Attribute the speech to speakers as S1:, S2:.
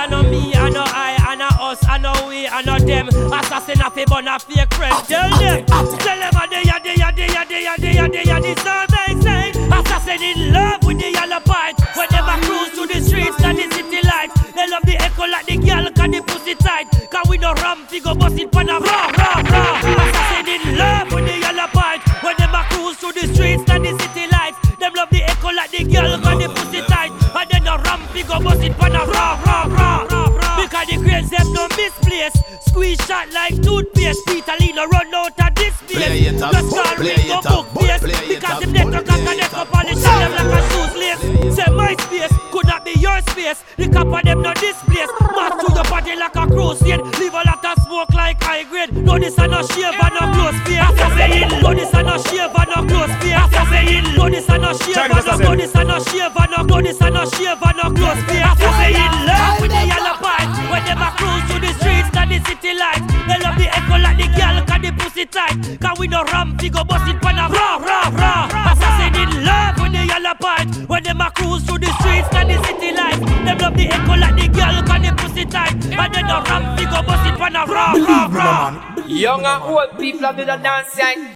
S1: I know me, I know I, I know us, I know we, I know them. Assassin a fi bun a fake friend. Tell them a they deserve they say. Assassin in love with the yellow part. When them a cruise to the streets and the city lights, they love the echo like the girl can the pussy tight. Cause we no ram figure bust it pan a raw. Assassin in love with the yellow part. When them a cruise to the streets and the city lights, them love the echo like the girl can the pussy tight. And then no ram figure bust it pan a raw. Because the grades them no misplaced. Squeeze shot like toothpaste. Peter Lee no run out of this place. Just call me go book face. Because the network can connect up on the shot them like a shoes lace. Say my space could not be your space. The cap of them no displace. March to your body like a crusade. Leave a lot of smoke like high grade. No this a no shave and no close face. No this a no shave and no close face. No this a no shave and no this a no shave and no this a no shave and no close face. In love with the yellow part. When them a cruise to the streets and the city lights, they love the echo like the girl can the pussy tight. Cause we no ram figure bust it pan a raw. Assassin in love with the yellow part. When them a cruise to the streets and the city lights, them love the echo like the girl can the pussy tight. And then no ram figure bust it pan a raw.
S2: Young and old people have the dance.